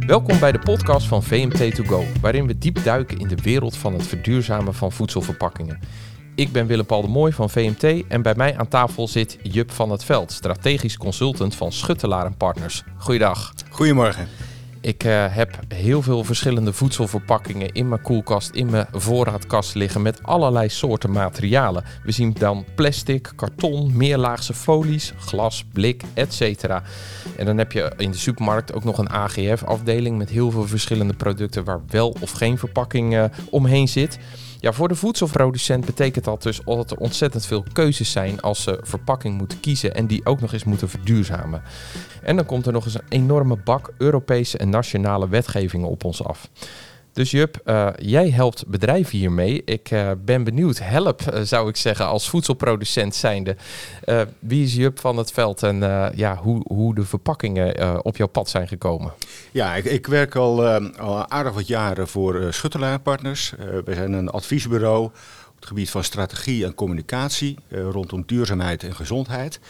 Welkom bij de podcast van VMT2Go, waarin we diep duiken in de wereld van het verduurzamen van voedselverpakkingen. Ik ben Willem-Paul de Mooi van VMT en bij mij aan tafel zit Jup van het Veld, strategisch consultant van Schuttelaar & Partners. Goeiedag. Goedemorgen. Ik heb heel veel verschillende voedselverpakkingen in mijn koelkast, in mijn voorraadkast liggen met allerlei soorten materialen. We zien dan plastic, karton, meerlaagse folies, glas, blik, etc. En dan heb je in de supermarkt ook nog een AGF-afdeling met heel veel verschillende producten waar wel of geen verpakking omheen zit. Ja, voor de voedselproducent betekent dat dus dat er ontzettend veel keuzes zijn als ze verpakking moeten kiezen en die ook nog eens moeten verduurzamen. En dan komt er nog eens een enorme bak Europese en nationale wetgevingen op ons af. Dus Jup, jij helpt bedrijven hiermee. Ik ben benieuwd, zou ik zeggen, als voedselproducent zijnde. Wie is Jup van het Veld en hoe de verpakkingen op jouw pad zijn gekomen? Ja, ik werk al aardig wat jaren voor Schuttelaar & Partners. Wij zijn een adviesbureau op het gebied van strategie en communicatie rondom duurzaamheid en gezondheid.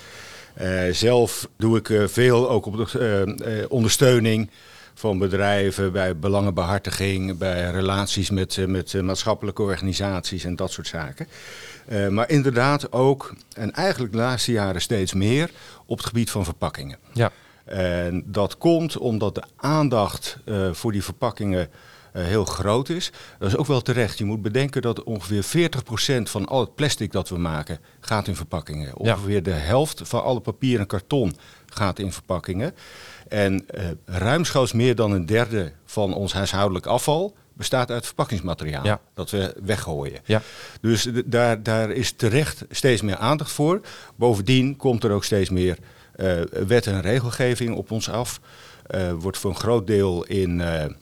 Zelf doe ik veel ook op de ondersteuning van bedrijven, bij belangenbehartiging, bij relaties met maatschappelijke organisaties en dat soort zaken. Maar inderdaad ook, en eigenlijk de laatste jaren steeds meer, op het gebied van verpakkingen. Ja. En dat komt omdat de aandacht voor die verpakkingen heel groot is. Dat is ook wel terecht. Je moet bedenken dat ongeveer 40% van al het plastic dat we maken gaat in verpakkingen. Ongeveer de helft van alle papier en karton gaat in verpakkingen. En ruimschoots meer dan een derde van ons huishoudelijk afval bestaat uit verpakkingsmateriaal dat we weggooien. Ja. Dus daar is terecht steeds meer aandacht voor. Bovendien komt er ook steeds meer wet en regelgeving op ons af. Wordt voor een groot deel in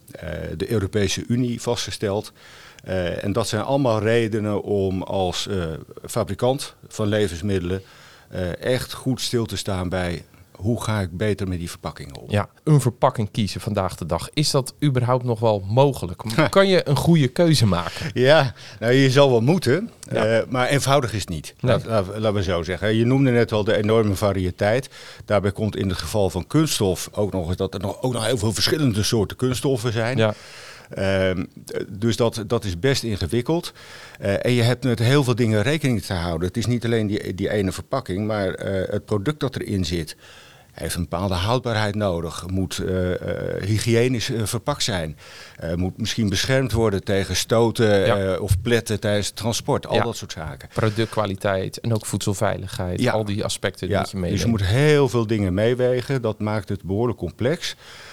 de Europese Unie vastgesteld. En dat zijn allemaal redenen om als fabrikant van levensmiddelen echt goed stil te staan bij hoe ga ik beter met die verpakkingen om. Ja, een verpakking kiezen vandaag de dag. Is dat überhaupt nog wel mogelijk? Kan je een goede keuze maken? Ja, nou je zal wel moeten, maar eenvoudig is het niet. Nee. Laten we zo zeggen. Je noemde net al de enorme variëteit. Daarbij komt in het geval van kunststof ook nog eens dat er ook nog heel veel verschillende soorten kunststoffen zijn. Ja. Dus dat is best ingewikkeld. En je hebt met heel veel dingen rekening te houden. Het is niet alleen die ene verpakking, maar het product dat erin zit heeft een bepaalde houdbaarheid nodig. Moet hygiënisch verpakt zijn. Moet misschien beschermd worden tegen stoten of pletten tijdens het transport. Al dat soort zaken. Productkwaliteit en ook voedselveiligheid. Ja. Al die aspecten die je meeneemt. Dus je moet heel veel dingen meewegen. Dat maakt het behoorlijk complex.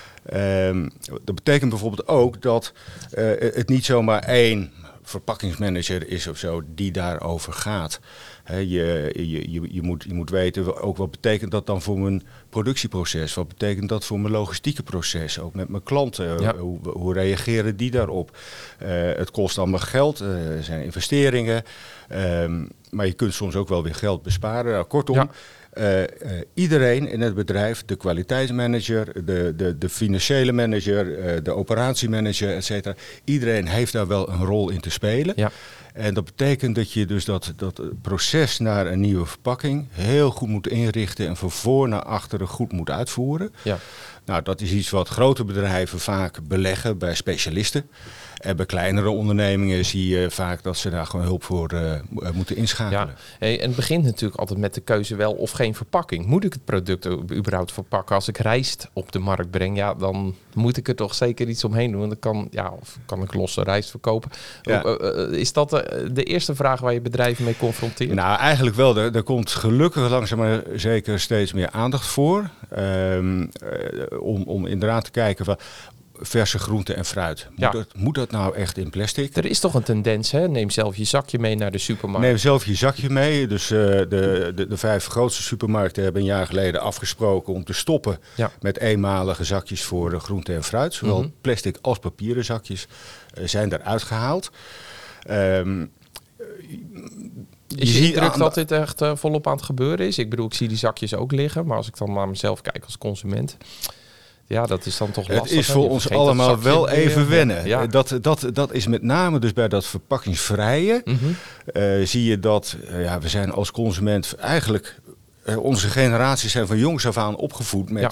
Dat betekent bijvoorbeeld ook dat het niet zomaar één verpakkingsmanager is of zo die daarover gaat. Je moet weten ook wat betekent dat dan voor mijn productieproces. Wat betekent dat voor mijn logistieke proces. Ook met mijn klanten. Ja. Hoe reageren die daarop? Het kost allemaal geld. Er zijn investeringen. Maar je kunt soms ook wel weer geld besparen. Nou, kortom. Ja. Iedereen in het bedrijf, de kwaliteitsmanager, de financiële manager, de operatiemanager, et cetera. Iedereen heeft daar wel een rol in te spelen. Ja. En dat betekent dat je dus dat proces naar een nieuwe verpakking heel goed moet inrichten en van voor naar achteren goed moet uitvoeren. Ja. Nou, dat is iets wat grote bedrijven vaak beleggen bij specialisten. En bij kleinere ondernemingen zie je vaak dat ze daar gewoon hulp voor moeten inschakelen. Ja. Hey, en het begint natuurlijk altijd met de keuze wel of geen verpakking. Moet ik het product überhaupt verpakken? Als ik rijst op de markt breng, dan moet ik er toch zeker iets omheen doen. Want dan kan ik losse rijst verkopen. Ja. Is dat de eerste vraag waar je bedrijven mee confronteert? Nou, eigenlijk wel. Er komt gelukkig langzaam maar zeker steeds meer aandacht voor. Om inderdaad te kijken van verse groenten en fruit. Moet dat nou echt in plastic? Er is toch een tendens, hè? Neem zelf je zakje mee naar de supermarkt. Neem zelf je zakje mee. Dus de 5 grootste supermarkten hebben een jaar geleden afgesproken om te stoppen met eenmalige zakjes voor groenten en fruit. Zowel plastic als papieren zakjes zijn eruit gehaald. Is je indruk dat dit echt volop aan het gebeuren is? Ik bedoel, ik zie die zakjes ook liggen. Maar als ik dan naar mezelf kijk als consument, dat is dan toch lastig. Het is voor ons allemaal wel even wennen. Ja. Dat is met name dus bij dat verpakkingsvrije. Zie je dat we zijn als consument eigenlijk onze generaties zijn van jongs af aan opgevoed met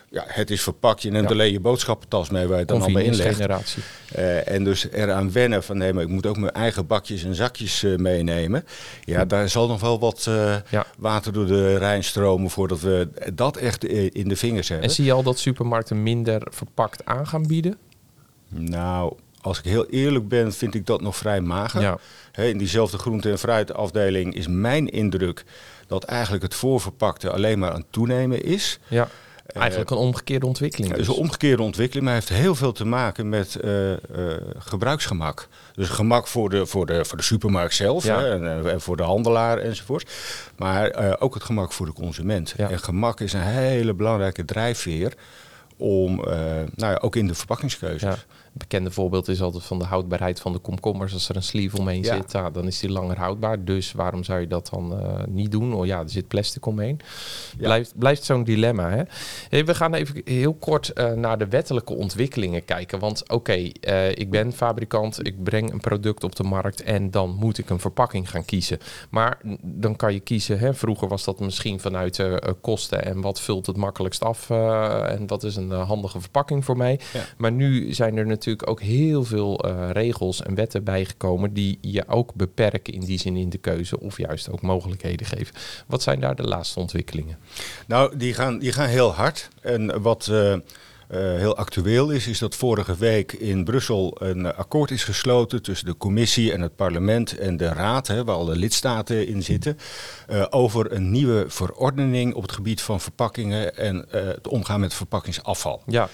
Ja, het is verpakt. Je neemt alleen je boodschappentas mee waar je het dan allemaal inlegt. Generatie. En dus eraan wennen van nee, maar ik moet ook mijn eigen bakjes en zakjes meenemen. Ja, daar zal nog wel wat water door de Rijn stromen voordat we dat echt in de vingers hebben. En zie je al dat supermarkten minder verpakt aan gaan bieden? Nou, als ik heel eerlijk ben, vind ik dat nog vrij mager. Ja. In diezelfde groente- en fruitafdeling is mijn indruk dat eigenlijk het voorverpakte alleen maar aan het toenemen is. Ja. Eigenlijk een omgekeerde ontwikkeling. Het is een omgekeerde ontwikkeling, maar heeft heel veel te maken met gebruiksgemak. Dus gemak voor de supermarkt zelf en voor de handelaar enzovoort. Maar ook het gemak voor de consument. Ja. En gemak is een hele belangrijke drijfveer om, ook in de verpakkingskeuzes. Ja. Een bekende voorbeeld is altijd van de houdbaarheid van de komkommers. Als er een sleeve omheen zit, dan is die langer houdbaar. Dus waarom zou je dat dan niet doen? Oh ja, er zit plastic omheen. Blijft zo'n dilemma. Hè? Hey, we gaan even heel kort naar de wettelijke ontwikkelingen kijken. Want ik ben fabrikant, ik breng een product op de markt en dan moet ik een verpakking gaan kiezen. Maar dan kan je kiezen, hè? Vroeger was dat misschien vanuit kosten en wat vult het makkelijkst af en wat is een handige verpakking voor mij. Ja. Maar nu zijn er natuurlijk ook heel veel regels en wetten bijgekomen die je ook beperken in die zin in de keuze of juist ook mogelijkheden geven. Wat zijn daar de laatste ontwikkelingen? Nou, die gaan heel hard. En wat heel actueel is dat vorige week in Brussel een akkoord is gesloten tussen de commissie en het parlement en de raad, waar alle lidstaten in zitten, over een nieuwe verordening op het gebied van verpakkingen en het omgaan met verpakkingsafval. Ja.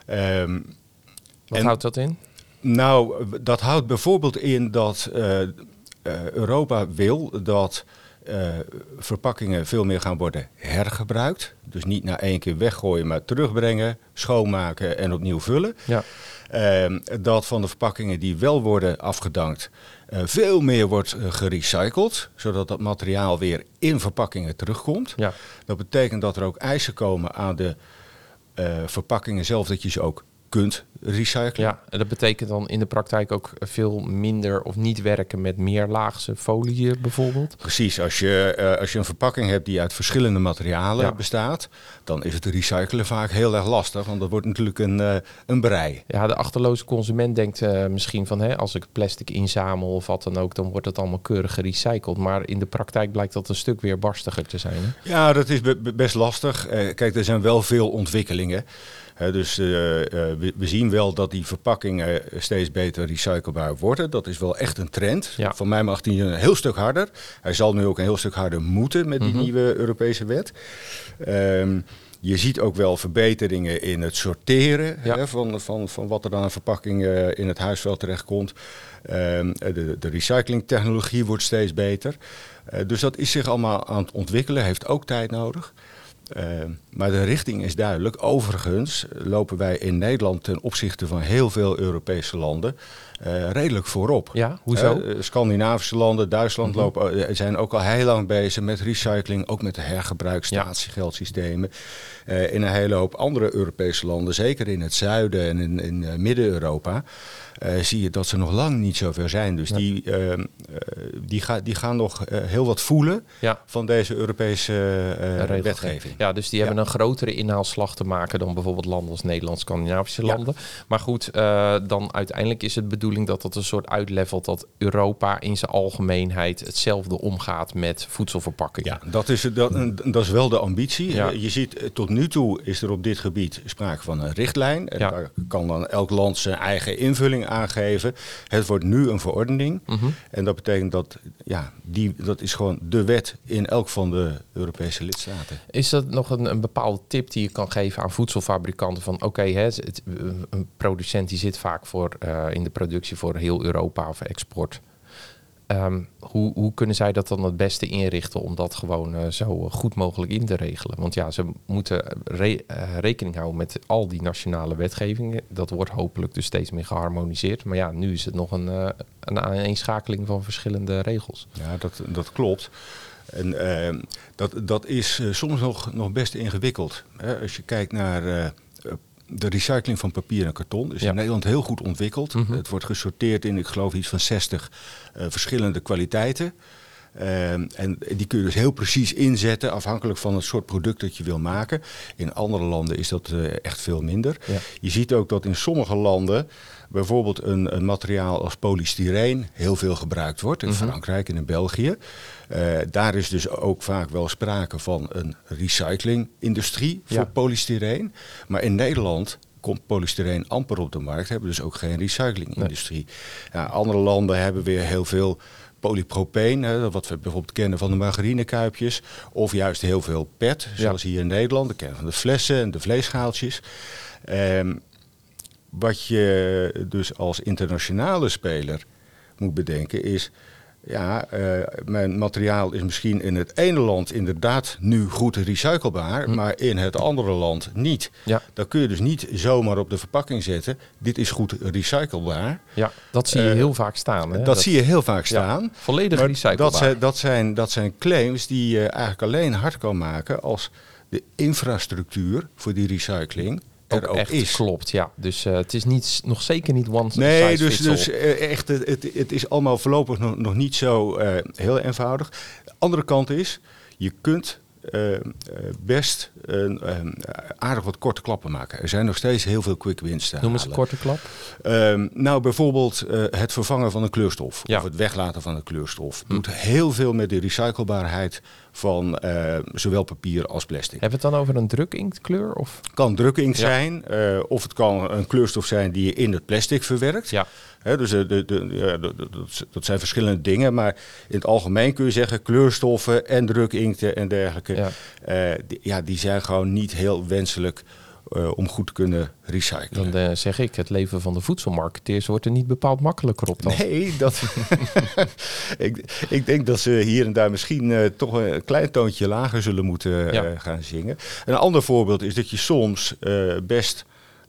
Wat houdt dat in? Nou, dat houdt bijvoorbeeld in dat Europa wil dat verpakkingen veel meer gaan worden hergebruikt. Dus niet na 1 keer weggooien, maar terugbrengen, schoonmaken en opnieuw vullen. Ja. Dat van de verpakkingen die wel worden afgedankt, veel meer wordt gerecycled, zodat dat materiaal weer in verpakkingen terugkomt. Ja. Dat betekent dat er ook eisen komen aan de verpakkingen zelf, dat je ze ook kunt recyclen. Ja, en dat betekent dan in de praktijk ook veel minder of niet werken met meerlaagse folie bijvoorbeeld? Precies, als je een verpakking hebt die uit verschillende materialen bestaat, dan is het recyclen vaak heel erg lastig, want dat wordt natuurlijk een brei. Ja, de achterloze consument denkt misschien van als ik plastic inzamel of wat dan ook, dan wordt het allemaal keurig gerecycled. Maar in de praktijk blijkt dat een stuk weer barstiger te zijn. Hè? Ja, dat is best lastig. Kijk, er zijn wel veel ontwikkelingen. Dus we zien wel dat die verpakkingen steeds beter recyclebaar worden. Dat is wel echt een trend. Ja. Van mij mag die een heel stuk harder. Hij zal nu ook een heel stuk harder moeten met die nieuwe Europese wet. Je ziet ook wel verbeteringen in het sorteren van wat er dan aan verpakkingen in het huisveld terechtkomt. De recyclingtechnologie wordt steeds beter. Dus dat is zich allemaal aan het ontwikkelen, heeft ook tijd nodig. Maar de richting is duidelijk. Overigens lopen wij in Nederland ten opzichte van heel veel Europese landen redelijk voorop. Ja, hoezo? Scandinavische landen, Duitsland zijn ook al heel lang bezig met recycling, ook met de hergebruik, statiegeldsystemen. In een hele hoop andere Europese landen, zeker in het zuiden en in Midden-Europa, zie je dat ze nog lang niet zover zijn. Dus die gaan nog heel wat voelen van deze Europese wetgeving. Ja, dus die hebben een grotere inhaalslag te maken dan bijvoorbeeld landen als Nederland, Scandinavische landen. Maar goed, dan uiteindelijk is het bedoeling dat het een soort uitlevelt dat Europa in zijn algemeenheid hetzelfde omgaat met voedselverpakkingen. Ja, dat is wel de ambitie. Ja. Je ziet, tot nu toe is er op dit gebied sprake van een richtlijn. En daar kan dan elk land zijn eigen invulling aangeven. Het wordt nu een verordening. En dat betekent dat dat is gewoon de wet in elk van de Europese lidstaten. Is dat nog een bepaalde tip die je kan geven aan voedselfabrikanten van een producent die zit vaak in de productie voor heel Europa of export. Hoe kunnen zij dat dan het beste inrichten om dat gewoon zo goed mogelijk in te regelen? Want ze moeten rekening houden met al die nationale wetgevingen. Dat wordt hopelijk dus steeds meer geharmoniseerd. Maar nu is het nog een aaneenschakeling van verschillende regels. Ja, dat klopt. En dat is soms nog best ingewikkeld. Als je kijkt naar de recycling van papier en karton is in Nederland heel goed ontwikkeld. Het wordt gesorteerd in, ik geloof, iets van 60 verschillende kwaliteiten. En die kun je dus heel precies inzetten afhankelijk van het soort product dat je wil maken. In andere landen is dat echt veel minder. Ja. Je ziet ook dat in sommige landen bijvoorbeeld een materiaal als polystyreen heel veel gebruikt wordt. In Frankrijk en in België. Daar is dus ook vaak wel sprake van een recyclingindustrie voor polystyreen. Maar in Nederland komt polystyreen amper op de markt. Hebben dus ook geen recyclingindustrie. Nee. Ja, andere landen hebben weer heel veel polypropeen, wat we bijvoorbeeld kennen van de margarinekuipjes. Of juist heel veel PET, zoals hier in Nederland. We kennen van de flessen en de vleesschaaltjes. Wat je dus als internationale speler moet bedenken is, mijn materiaal is misschien in het ene land inderdaad nu goed recyclebaar, maar in het andere land niet. Ja. Dan kun je dus niet zomaar op de verpakking zetten, dit is goed recyclebaar. Ja, dat zie je heel vaak staan. Hè? Dat zie je heel vaak staan. Ja, volledig recyclebaar. Dat zijn claims die je eigenlijk alleen hard kan maken als de infrastructuur voor die recycling er ook echt is. Klopt, ja. Dus het is nog zeker niet one size nee, fits all. Dus echt, het is allemaal voorlopig nog niet zo heel eenvoudig. De andere kant is, je kunt best aardig wat korte klappen maken. Er zijn nog steeds heel veel quick wins te halen. Noem eens een korte klap. Nou, bijvoorbeeld het vervangen van een kleurstof. Ja. Of het weglaten van een kleurstof. Doet heel veel met de recyclebaarheid van zowel papier als plastic. Hebben we het dan over een drukinktkleur? Of? Het kan drukinkt zijn. Of het kan een kleurstof zijn die je in het plastic verwerkt. Ja. Dus dat zijn verschillende dingen. Maar in het algemeen kun je zeggen, kleurstoffen en drukinkten en dergelijke. Ja. Die zijn gewoon niet heel wenselijk om goed te kunnen recyclen. Dan zeg ik, het leven van de voedselmarketeers wordt er niet bepaald makkelijker op dan. Nee, ik denk dat ze hier en daar misschien toch een klein toontje lager zullen moeten gaan zingen. Een ander voorbeeld is dat je soms best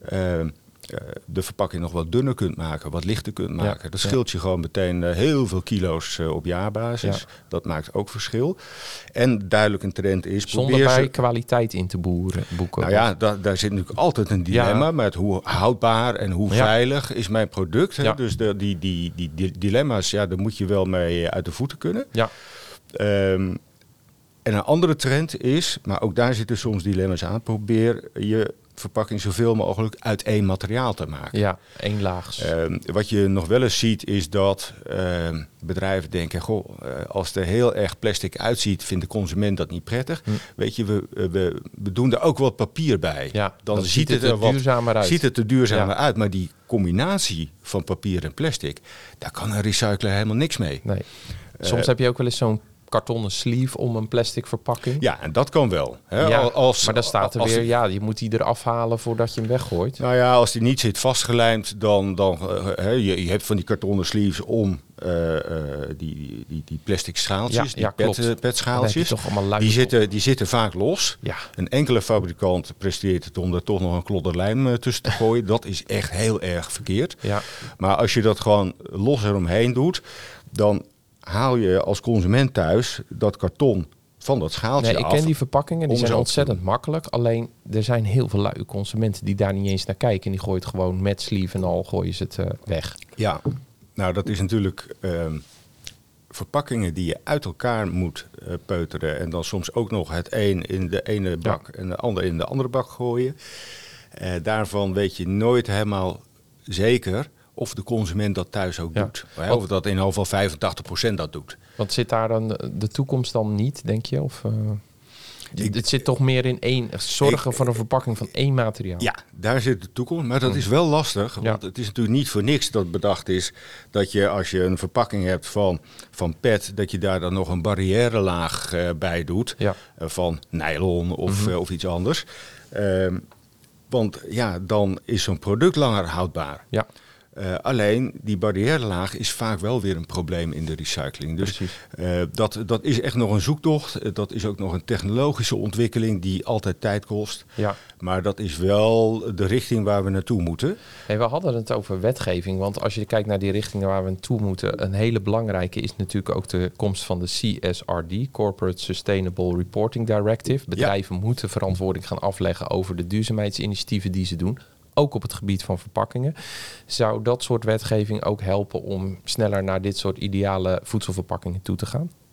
de verpakking nog wat dunner kunt maken, wat lichter kunt maken. Ja, dat scheelt je gewoon meteen heel veel kilo's op jaarbasis. Ja. Dat maakt ook verschil. En duidelijk een trend is, zonder bij kwaliteit in te boeken. Nou ja, daar zit natuurlijk altijd een dilemma met hoe houdbaar en hoe veilig is mijn product. Ja. Dus die dilemma's, daar moet je wel mee uit de voeten kunnen. Ja. En een andere trend is, maar ook daar zitten soms dilemma's aan, probeer je verpakking zoveel mogelijk uit één materiaal te maken. Ja, één laags. Wat je nog wel eens ziet is dat bedrijven denken, als het er heel erg plastic uitziet, vindt de consument dat niet prettig. Weet je, we doen er ook wat papier bij. Ja, dan ziet het er duurzamer uit. Ziet het er duurzamer uit, maar die combinatie van papier en plastic, daar kan een recycler helemaal niks mee. Nee. Soms heb je ook wel eens zo'n kartonnen sleeve om een plastic verpakking. Ja, en dat kan wel. Hè? Ja, maar dan staat er weer, je moet die eraf halen voordat je hem weggooit. Nou ja, als die niet zit vastgelijmd, dan je hebt van die kartonnen sleeves om die plastic schaaltjes, petschaaltjes. Die zitten vaak los. Ja. Een enkele fabrikant presteert het om er toch nog een klodder lijm tussen te gooien. Dat is echt heel erg verkeerd. Ja. Maar als je dat gewoon los eromheen doet, dan haal je als consument thuis dat karton van dat schaaltje af. Ik ken die verpakkingen, die zijn ontzettend makkelijk. Alleen, er zijn heel veel luie consumenten die daar niet eens naar kijken. En die gooien het gewoon met sleeve en al gooien ze het weg. Ja, nou dat is natuurlijk verpakkingen die je uit elkaar moet peuteren. En dan soms ook nog het een in de ene bak en de ander in de andere bak gooien. Daarvan weet je nooit helemaal zeker of de consument dat thuis ook doet. Of dat in ieder geval 85% dat doet. Want zit daar dan de toekomst dan niet, denk je? Of het zit toch meer in één, zorgen voor een verpakking van één materiaal? Ja, daar zit de toekomst. Maar dat is wel lastig. Want het is natuurlijk niet voor niks dat bedacht is dat je als je een verpakking hebt van PET, dat je daar dan nog een barrièrelaag bij doet. Ja. Van nylon of iets anders. Want dan is zo'n product langer houdbaar. Ja. Alleen die barrièrelaag is vaak wel weer een probleem in de recycling. Dus dat is echt nog een zoektocht. Dat is ook nog een technologische ontwikkeling die altijd tijd kost. Ja. Maar dat is wel de richting waar we naartoe moeten. Hey, we hadden het over wetgeving. Want als je kijkt naar die richting waar we naartoe moeten, een hele belangrijke is natuurlijk ook de komst van de CSRD, Corporate Sustainable Reporting Directive. Bedrijven moeten verantwoording gaan afleggen over de duurzaamheidsinitiatieven die ze doen. Ook op het gebied van verpakkingen. Zou dat soort wetgeving ook helpen om sneller naar dit soort ideale voedselverpakkingen toe te gaan?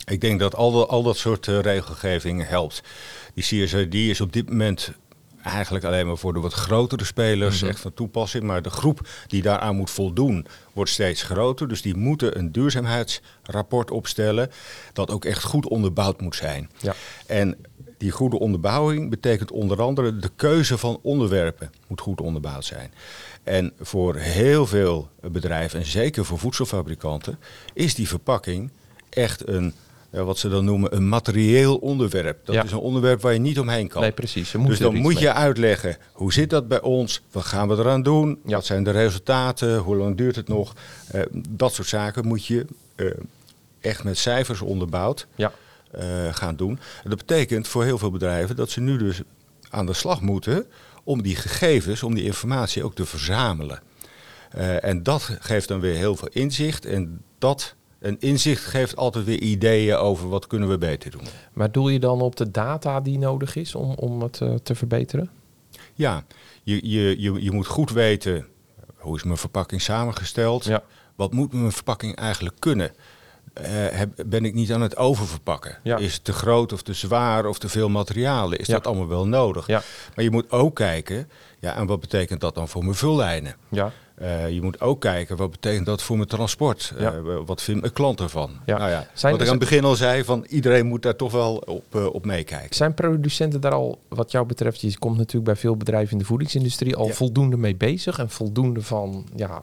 Ik denk dat al dat soort regelgeving helpt. Die CSRD is op dit moment eigenlijk alleen maar voor de wat grotere spelers echt van toepassing. Maar de groep die daaraan moet voldoen wordt steeds groter. Dus die moeten een duurzaamheidsrapport opstellen dat ook echt goed onderbouwd moet zijn. Ja. En die goede onderbouwing betekent onder andere de keuze van onderwerpen moet goed onderbouwd zijn. En voor heel veel bedrijven, en zeker voor voedselfabrikanten, is die verpakking echt wat ze dan noemen een materieel onderwerp. Dat is een onderwerp waar je niet omheen kan. Nee, precies. Dus dan moet je uitleggen, hoe zit dat bij ons? Wat gaan we eraan doen? Ja. Wat zijn de resultaten? Hoe lang duurt het nog? Dat soort zaken moet je echt met cijfers onderbouwd gaan doen. En dat betekent voor heel veel bedrijven dat ze nu dus aan de slag moeten om die gegevens, om die informatie ook te verzamelen. En dat geeft dan weer heel veel inzicht. En een inzicht geeft altijd weer ideeën over wat kunnen we beter doen. Maar doel je dan op de data die nodig is om het te verbeteren? Ja, je moet goed weten, hoe is mijn verpakking samengesteld? Ja. Wat moet mijn verpakking eigenlijk kunnen? Ben ik niet aan het oververpakken? Ja. Is het te groot of te zwaar of te veel materialen? Is dat allemaal wel nodig? Ja. Maar je moet ook kijken, en wat betekent dat dan voor mijn vullijnen? Ja. Je moet ook kijken, wat betekent dat voor mijn transport? Wat vindt mijn klant ervan? Ja. Nou ja, wat ik aan het begin al zei, van iedereen moet daar toch wel op meekijken. Zijn producenten daar al, wat jou betreft, je komt natuurlijk bij veel bedrijven in de voedingsindustrie, al voldoende mee bezig en voldoende van...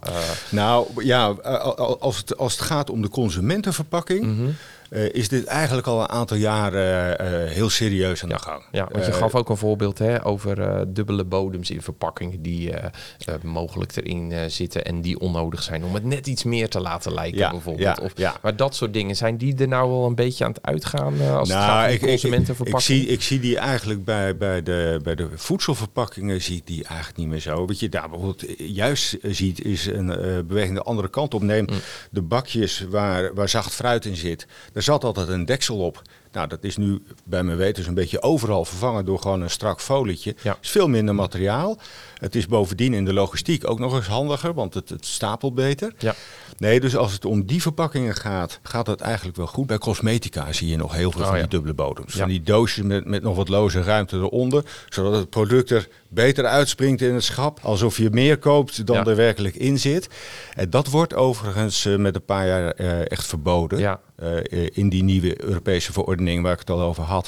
Als het gaat om de consumentenverpakking, is dit eigenlijk al een aantal jaren heel serieus aan de gang. Ja, want je gaf ook een voorbeeld over dubbele bodems in verpakkingen die mogelijk erin zitten en die onnodig zijn om het net iets meer te laten lijken bijvoorbeeld. Maar dat soort dingen, zijn die er nou wel een beetje aan het uitgaan als het gaat om consumentenverpakkingen? Ik zie die eigenlijk bij de voedselverpakkingen zie ik die eigenlijk niet meer zo. Wat je daar bijvoorbeeld juist ziet is een beweging de andere kant op. Neem de bakjes waar zacht fruit in zit. Daar zat altijd een deksel op. Nou, dat is nu bij mijn weten een beetje overal vervangen door gewoon een strak folietje. Ja. Het is veel minder materiaal. Het is bovendien in de logistiek ook nog eens handiger, want het stapelt beter. Ja. Nee, dus als het om die verpakkingen gaat het eigenlijk wel goed. Bij cosmetica zie je nog heel veel van die dubbele bodems. Ja. Van die doosjes met nog wat loze ruimte eronder, zodat het product er beter uitspringt in het schap. Alsof je meer koopt dan er werkelijk in zit. En dat wordt overigens met een paar jaar echt verboden. Ja. In die nieuwe Europese verordening waar ik het al over had.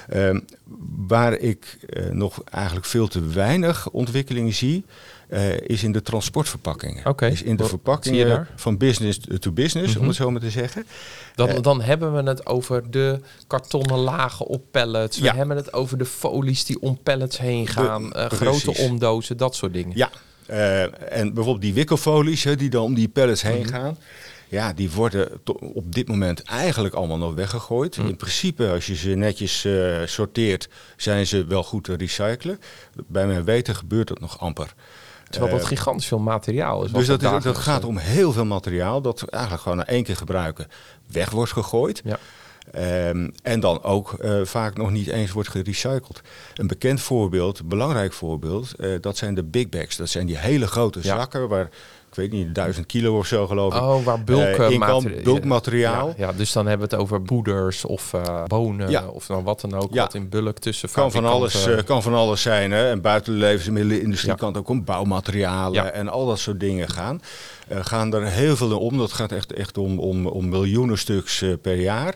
Waar ik nog eigenlijk veel te weinig ontwikkelingen zie, is in de transportverpakkingen. Okay. Is in de verpakkingen van business to business, om het zo maar te zeggen. Dan hebben we het over de kartonnen lagen op pallets. We hebben het over de folies die om pallets heen gaan. Grote omdozen, dat soort dingen. Ja, en bijvoorbeeld die wikkelfolies die dan om die pallets heen gaan. Ja, die worden op dit moment eigenlijk allemaal nog weggegooid. In principe, als je ze netjes sorteert, zijn ze wel goed te recyclen. Bij mijn weten gebeurt dat nog amper. Terwijl dat gigantisch veel materiaal is. Dus dat gaat om heel veel materiaal dat eigenlijk gewoon na 1 keer gebruiken weg wordt gegooid. Ja. En dan ook vaak nog niet eens wordt gerecycled. Een bekend voorbeeld, belangrijk voorbeeld, dat zijn de big bags. Dat zijn die hele grote zakken waar, ik weet niet, 1000 kilo of zo geloof ik. Oh, waar bulkmateriaal. Ja, dus dan hebben we het over poeders of bonen of dan wat dan ook. Wat in bulk tussen kan van alles zijn. Hè? En buiten de levensmiddelenindustrie kan het ook om bouwmaterialen en al dat soort dingen gaan. Gaan er heel veel om. Dat gaat echt om miljoenen stuks per jaar.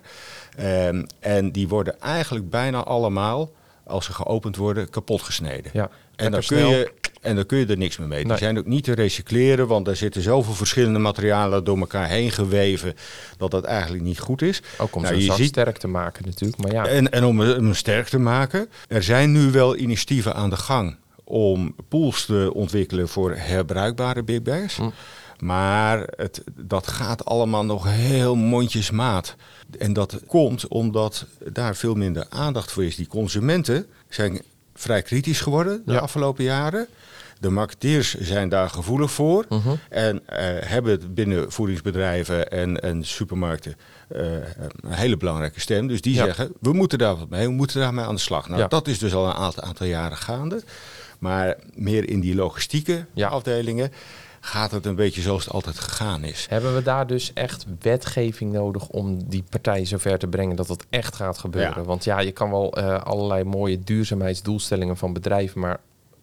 En die worden eigenlijk bijna allemaal, als ze geopend worden, kapot gesneden. Ja, en dan kun je er niks meer mee. Nee. Die zijn ook niet te recycleren, want daar zitten zoveel verschillende materialen door elkaar heen geweven, dat dat eigenlijk niet goed is. Ook om zo'n zak sterk te maken natuurlijk. Maar ja. En om hem sterk te maken. Er zijn nu wel initiatieven aan de gang om pools te ontwikkelen voor herbruikbare big bags. Maar dat gaat allemaal nog heel mondjesmaat. En dat komt omdat daar veel minder aandacht voor is. Die consumenten zijn vrij kritisch geworden de afgelopen jaren. De marketeers zijn daar gevoelig voor. En hebben het binnen voedingsbedrijven en supermarkten een hele belangrijke stem. Dus die zeggen, we moeten daar wat mee, we moeten daarmee aan de slag. Nou, dat is dus al een aantal jaren gaande. Maar meer in die logistieke afdelingen gaat het een beetje zoals het altijd gegaan is. Hebben we daar dus echt wetgeving nodig om die partijen zover te brengen dat het echt gaat gebeuren? Ja. Want ja, je kan wel allerlei mooie duurzaamheidsdoelstellingen van bedrijven, maar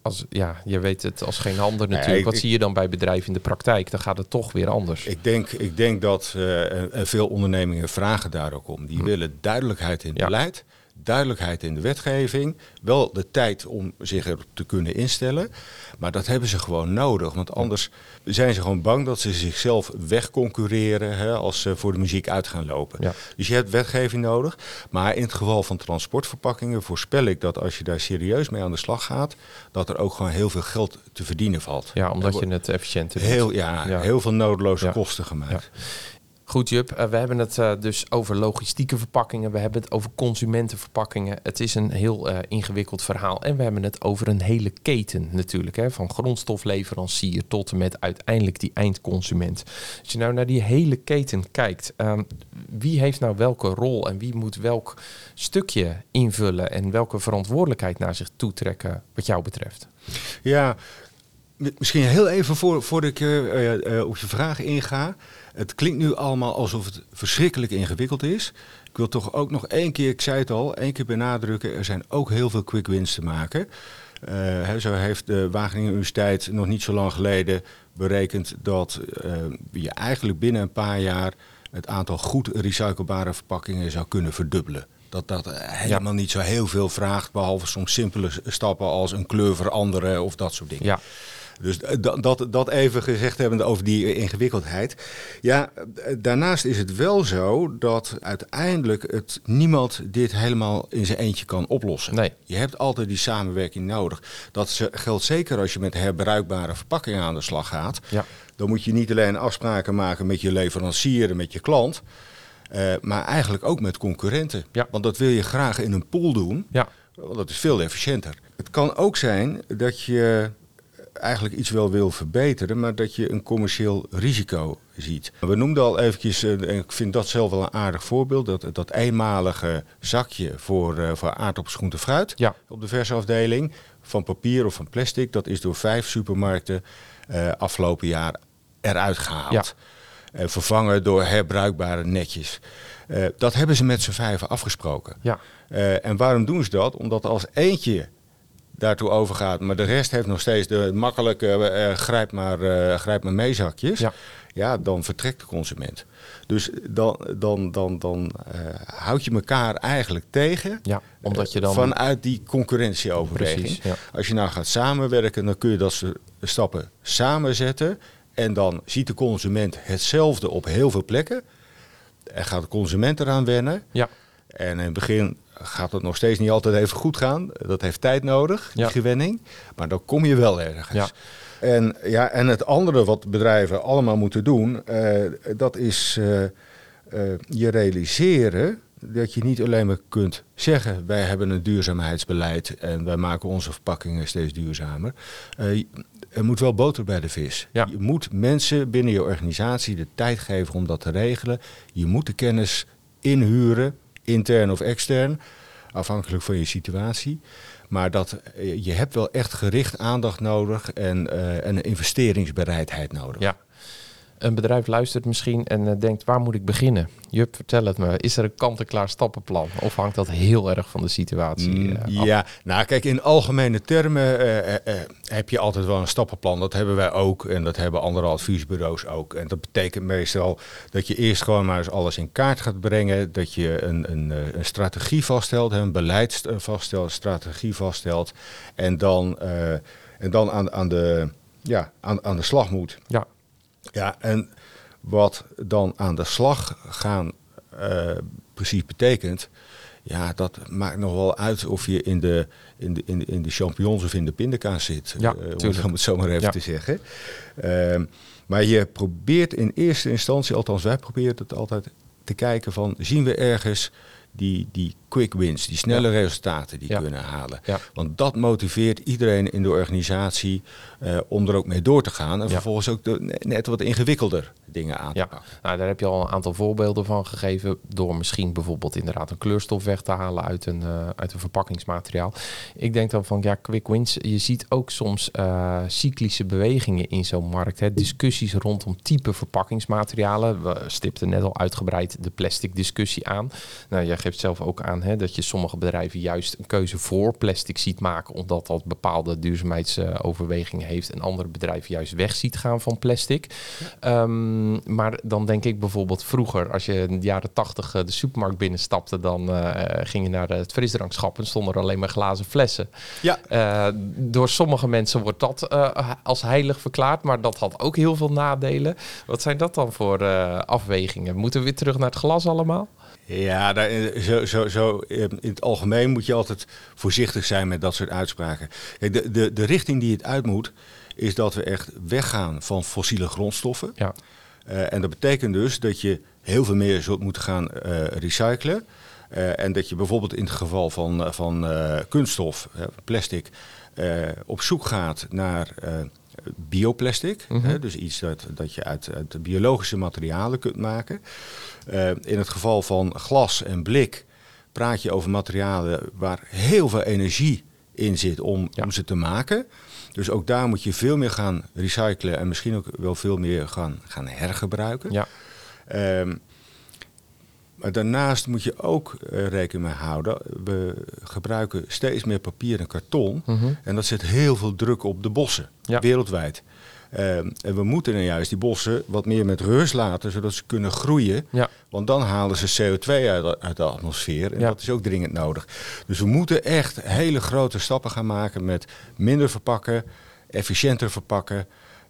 je weet het als geen ander natuurlijk. Wat zie je dan bij bedrijven in de praktijk? Dan gaat het toch weer anders. Ik denk dat veel ondernemingen vragen daar ook om. Die willen duidelijkheid in het beleid, duidelijkheid in de wetgeving. Wel de tijd om zich erop te kunnen instellen. Maar dat hebben ze gewoon nodig. Want anders zijn ze gewoon bang dat ze zichzelf wegconcurreren als ze voor de muziek uit gaan lopen. Ja. Dus je hebt wetgeving nodig. Maar in het geval van transportverpakkingen voorspel ik dat als je daar serieus mee aan de slag gaat, dat er ook gewoon heel veel geld te verdienen valt. Ja, omdat je het efficiënter doet. Heel veel nodeloze kosten gemaakt. Ja. Goed, Jup. We hebben het dus over logistieke verpakkingen. We hebben het over consumentenverpakkingen. Het is een heel ingewikkeld verhaal. En we hebben het over een hele keten natuurlijk. Hè, van grondstofleverancier tot en met uiteindelijk die eindconsument. Als je nou naar die hele keten kijkt. Wie heeft nou welke rol en wie moet welk stukje invullen en welke verantwoordelijkheid naar zich toetrekken wat jou betreft? Ja, misschien heel even voordat ik op je vraag inga. Het klinkt nu allemaal alsof het verschrikkelijk ingewikkeld is. Ik wil toch ook nog één keer, ik zei het al, één keer benadrukken. Er zijn ook heel veel quick wins te maken. Zo heeft de Wageningen Universiteit nog niet zo lang geleden berekend dat je eigenlijk binnen een paar jaar het aantal goed recyclebare verpakkingen zou kunnen verdubbelen. Dat helemaal niet zo heel veel vraagt, behalve soms simpele stappen als een kleur veranderen of dat soort dingen. Ja. Dus dat even gezegd hebbende over die ingewikkeldheid. Ja, daarnaast is het wel zo dat uiteindelijk niemand dit helemaal in zijn eentje kan oplossen. Nee. Je hebt altijd die samenwerking nodig. Dat geldt zeker als je met herbruikbare verpakkingen aan de slag gaat. Ja. Dan moet je niet alleen afspraken maken met je leverancier en met je klant, maar eigenlijk ook met concurrenten. Ja. Want dat wil je graag in een pool doen, want dat is veel efficiënter. Het kan ook zijn dat je eigenlijk iets wel wil verbeteren, maar dat je een commercieel risico ziet. We noemden al eventjes, en ik vind dat zelf wel een aardig voorbeeld, dat eenmalige zakje voor aardappels, groente, fruit op de versafdeling van papier of van plastic, dat is door 5 supermarkten afgelopen jaar eruit gehaald. Ja. Vervangen door herbruikbare netjes. Dat hebben ze met z'n 5 afgesproken. Ja. En waarom doen ze dat? Omdat als eentje daartoe overgaat, maar de rest heeft nog steeds de makkelijke grijp maar mee zakjes. Ja, dan vertrekt de consument. Dus dan houd je elkaar eigenlijk tegen. Ja, omdat je dan vanuit die concurrentieoverweging. Ja. Als je nou gaat samenwerken, dan kun je dat stappen samen zetten. En dan ziet de consument hetzelfde op heel veel plekken. En gaat de consument eraan wennen. Ja. En in het begin gaat het nog steeds niet altijd even goed gaan. Dat heeft tijd nodig, die gewenning. Maar dan kom je wel ergens. Ja. En het andere wat bedrijven allemaal moeten doen, dat is je realiseren dat je niet alleen maar kunt zeggen, wij hebben een duurzaamheidsbeleid en wij maken onze verpakkingen steeds duurzamer. Er moet wel boter bij de vis. Ja. Je moet mensen binnen je organisatie de tijd geven om dat te regelen. Je moet de kennis inhuren, intern of extern, afhankelijk van je situatie. Maar je hebt wel echt gericht aandacht nodig en een investeringsbereidheid nodig. Ja. Een bedrijf luistert misschien en denkt, waar moet ik beginnen? Jup, vertel het me. Is er een kant-en-klaar stappenplan? Of hangt dat heel erg van de situatie af? Ja, nou kijk, in algemene termen heb je altijd wel een stappenplan. Dat hebben wij ook en dat hebben andere adviesbureaus ook. En dat betekent meestal dat je eerst gewoon maar eens alles in kaart gaat brengen. Dat je een strategie vaststelt, een beleid vaststelt, een strategie vaststelt. En dan aan de slag moet. Ja. Ja, en wat dan aan de slag gaan precies betekent, ja, dat maakt nog wel uit of je in de champignons of in de pindakaas zit. Ja, om het zo maar even te zeggen. Maar je probeert in eerste instantie, althans wij proberen het altijd te kijken van, zien we ergens die quick wins, die snelle resultaten die kunnen halen. Ja. Want dat motiveert iedereen in de organisatie om er ook mee door te gaan. En vervolgens ook net wat ingewikkelder dingen aan te pakken. Nou, daar heb je al een aantal voorbeelden van gegeven. Door misschien bijvoorbeeld inderdaad een kleurstof weg te halen uit een verpakkingsmateriaal. Ik denk dan van quick wins. Je ziet ook soms cyclische bewegingen in zo'n markt. Hè. Discussies rondom type verpakkingsmaterialen. We stipten net al uitgebreid de plastic discussie aan. Nou, jij geeft zelf ook aan dat je sommige bedrijven juist een keuze voor plastic ziet maken. Omdat dat bepaalde duurzaamheidsoverwegingen heeft. En andere bedrijven juist weg ziet gaan van plastic. Ja. Maar dan denk ik bijvoorbeeld vroeger, als je in de jaren 80 de supermarkt binnenstapte, dan ging je naar het frisdrankschap en stonden er alleen maar glazen flessen. Ja. Door sommige mensen wordt dat als heilig verklaard, maar dat had ook heel veel nadelen. Wat zijn dat dan voor afwegingen? Moeten we weer terug naar het glas allemaal? Ja, in het algemeen moet je altijd voorzichtig zijn met dat soort uitspraken. Kijk, de richting die het uit moet, is dat we echt weggaan van fossiele grondstoffen. Ja. En dat betekent dus dat je heel veel meer zult moeten gaan recyclen. En dat je bijvoorbeeld in het geval van kunststof, plastic, op zoek gaat naar bioplastic. Mm-hmm. Dus iets dat je uit biologische materialen kunt maken. In het geval van glas en blik praat je over materialen waar heel veel energie in zit om ze te maken. Dus ook daar moet je veel meer gaan recyclen en misschien ook wel veel meer gaan hergebruiken. Ja. Maar daarnaast moet je ook rekening mee houden. We gebruiken steeds meer papier en karton. Mm-hmm. En dat zet heel veel druk op de bossen, wereldwijd. En we moeten dan juist die bossen wat meer met rust laten, zodat ze kunnen groeien. Ja. Want dan halen ze CO2 uit de atmosfeer. En dat is ook dringend nodig. Dus we moeten echt hele grote stappen gaan maken met minder verpakken, efficiënter verpakken,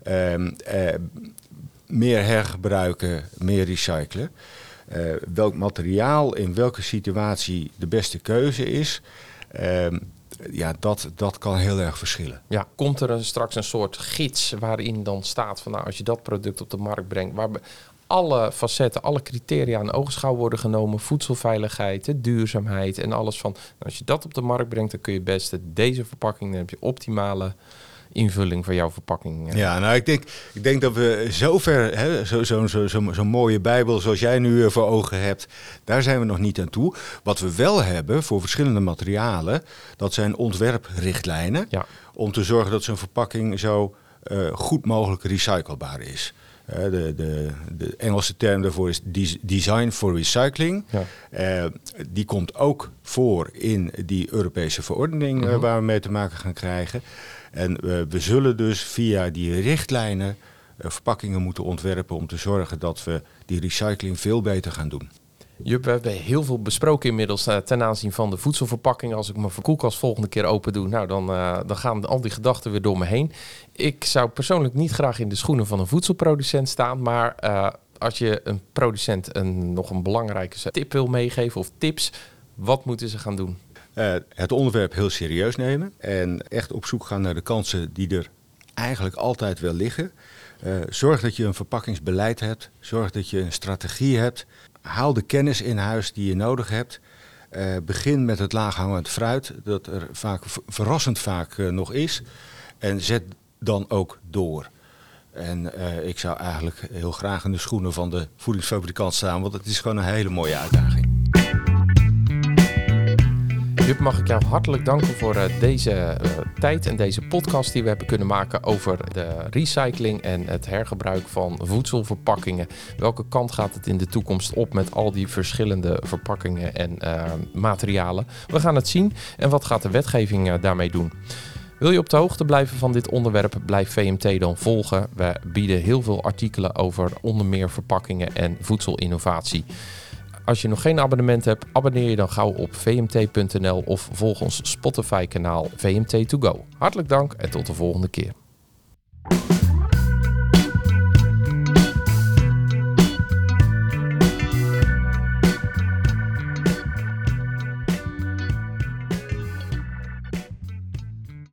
meer hergebruiken, meer recyclen. Welk materiaal in welke situatie de beste keuze is, dat kan heel erg verschillen. Ja, komt er straks een soort gids waarin dan staat van als je dat product op de markt brengt, waar alle facetten, alle criteria in oogschouw worden genomen, voedselveiligheid, duurzaamheid en alles van, als je dat op de markt brengt, dan kun je best deze verpakking, dan heb je optimale invulling van jouw verpakking. Ja, nou ik denk dat we zover, zo'n mooie Bijbel zoals jij nu voor ogen hebt, daar zijn we nog niet aan toe. Wat we wel hebben voor verschillende materialen, dat zijn ontwerprichtlijnen. Ja. Om te zorgen dat zo'n verpakking zo goed mogelijk recyclebaar is. De Engelse term daarvoor is Design for Recycling. Ja. Die komt ook voor in die Europese verordening waar we mee te maken gaan krijgen. En we zullen dus via die richtlijnen verpakkingen moeten ontwerpen om te zorgen dat we die recycling veel beter gaan doen. Jup, we hebben heel veel besproken inmiddels ten aanzien van de voedselverpakking. Als ik mijn koelkast volgende keer open doe, dan gaan al die gedachten weer door me heen. Ik zou persoonlijk niet graag in de schoenen van een voedselproducent staan, maar als je een producent nog een belangrijke tip wil meegeven of tips, wat moeten ze gaan doen? Het onderwerp heel serieus nemen en echt op zoek gaan naar de kansen die er eigenlijk altijd wel liggen. Zorg dat je een verpakkingsbeleid hebt. Zorg dat je een strategie hebt. Haal de kennis in huis die je nodig hebt. Begin met het laaghangend fruit, dat er verrassend vaak nog is. En zet dan ook door. En ik zou eigenlijk heel graag in de schoenen van de voedingsfabrikant staan, want het is gewoon een hele mooie uitdaging. Jup, mag ik jou hartelijk danken voor deze tijd en deze podcast die we hebben kunnen maken over de recycling en het hergebruik van voedselverpakkingen. Welke kant gaat het in de toekomst op met al die verschillende verpakkingen en materialen? We gaan het zien. En wat gaat de wetgeving daarmee doen? Wil je op de hoogte blijven van dit onderwerp, blijf VMT dan volgen. We bieden heel veel artikelen over onder meer verpakkingen en voedselinnovatie. Als je nog geen abonnement hebt, abonneer je dan gauw op vmt.nl of volg ons Spotify-kanaal VMT2Go. Hartelijk dank en tot de volgende keer.